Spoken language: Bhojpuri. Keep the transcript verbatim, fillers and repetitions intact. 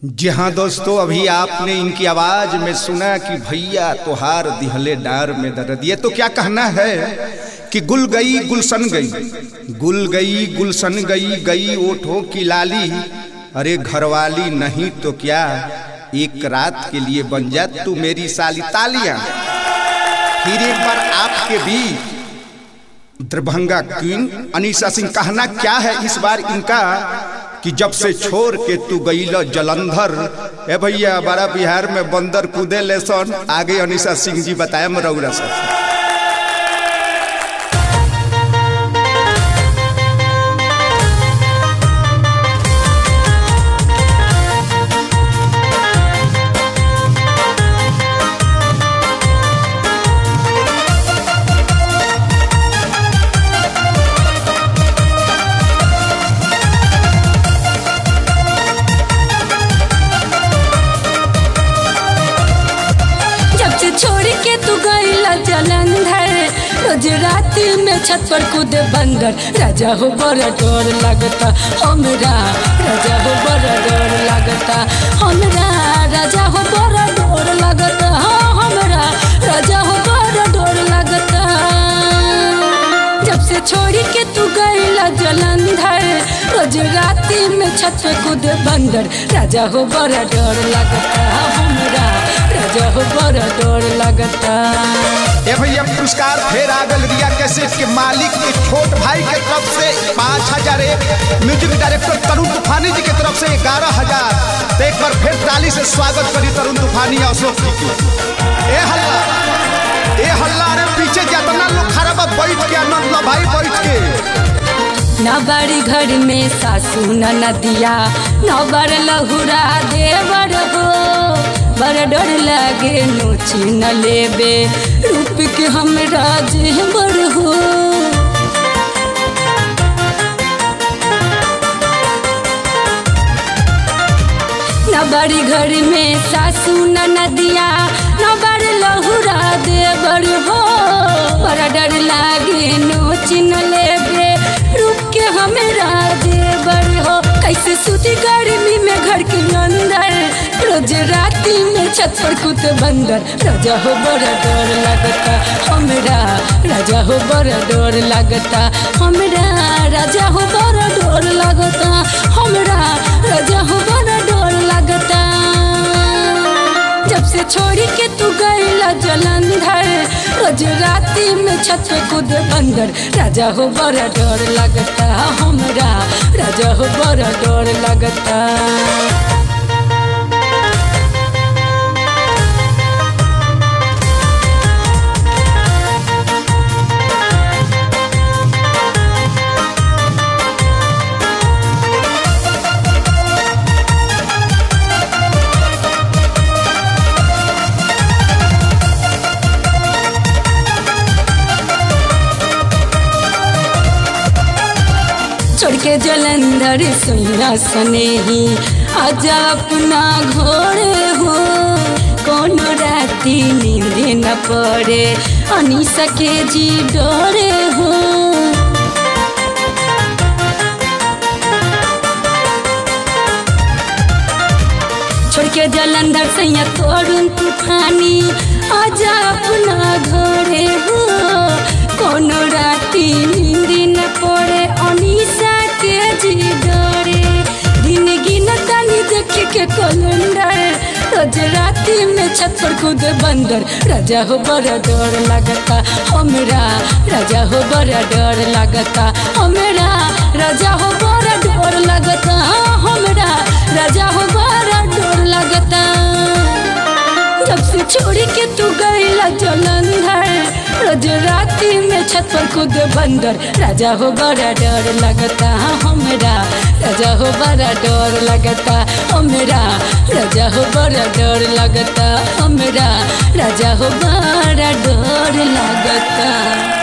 जी हाँ दोस्तों, अभी आपने इनकी आवाज में सुना कि भैया तोहार दिहले डार में दर्द। ये तो क्या कहना है कि गुल गई गुलशन गई, गुल गई गुलशन गई, गई ओठों की लाली। अरे घरवाली नहीं तो क्या, एक रात के लिए बन जा तू मेरी साली। तालियां। फिर एक बार आपके बीच दरभंगा क्वीन अनीशा सिंह। कहना क्या है इस बार इनका कि जब से छोड़ के तू गईल जलंधर। ए भैया बड़ा बिहार में बंदर कूदे लेसन। आगे अनीशा सिंह जी बताया मरौरा से। छोड़ के तू गईला जलंधर, रोज रात में छत पर कूद बंदर। राजा हो बड़ा डर लगता हमरा, राजा हो बड़ा डर लगता हमरा, राजा हो बड़ा डर लगता हमरा, राजा हो बड़ा डर लगता। जब से छोड़ के तू गईला जलंधर, रोज रात में छत पर कूद बंदर। राजा हो बड़ा डर लगता हमरा, राजा हो बड़ा डर लगता। ए भैया पुरस्कार फिर आगल रिया कैसेट के मालिक के छोट भाई के तरफ से पाँच हजार, एक म्यूजिक डायरेक्टर तरुण तूफानी जी के तरफ से ग्यारह हजार। तो एक बार फिर ताली से स्वागत करी तरुण तूफानी अशोक जी के। ए हल्ला ए हल्ला रे पीछे जितना लोग खड़ा बा बैठ के आनंद ला भाई बैठ के। ना बाड़ी घर में सासू न नदिया, ना बड़ लहुरा देवर हो। बड़ा डर लागे नोची न लेबे, रूप के हमरा जेवर हो। न बड़ी घर में सासू न नदिया, न बड़ लहुरा देवर हो। बड़ा डर लागे नोची न लेबे, रूप के हमरा जेवर हो। कैसे सूती गर्मी में घर के अंदर, रोज राती में छत पर कूद बंदर। राजा हो बड़ा डर लगता हमरा, राजा हो बड़ा डर लगता हमरा, राजा हो बड़ा डर लगता हमरा, राजा हो बड़ा डर लगता। जब से छोड़ के तू गईला जलंधर, रोज राती में छत पर कूद बंदर। राजा हो बड़ा डर लगता हमरा, राजा हो बड़ा डर लगता। छोड़ के जलंधर सुना सनेही, आजा अपना घर हो। कोनो राती नींद न पड़े, अनीशा के जी डरे हो। छोड़ के जलंधर सैया तोरुण तूफानी, आजा अपना घरे हो। कोनो राती नींद न पड़े, अनीशा के जी डरे। दिन गिन तानी देख के कैलेंडर, रोज राती में छत पर कूद बंदर। राजा हो बड़ा डर लगता हमरा, राजा हो बड़ा डर लगता हमरा, राजा हो बड़ा डर लगता हमरा, राजा हो बड़ा डर लगता। जब से छोड़ के तू गईला जलंधर, रोज राती में छत पर कूद बंदर। राजा हो बड़ा डर लगता हमरा, राजा हो बड़ा डर लगता हमरा, राजा हो बड़ा डर लगता हमरा, राजा हो बड़ा डर लगता।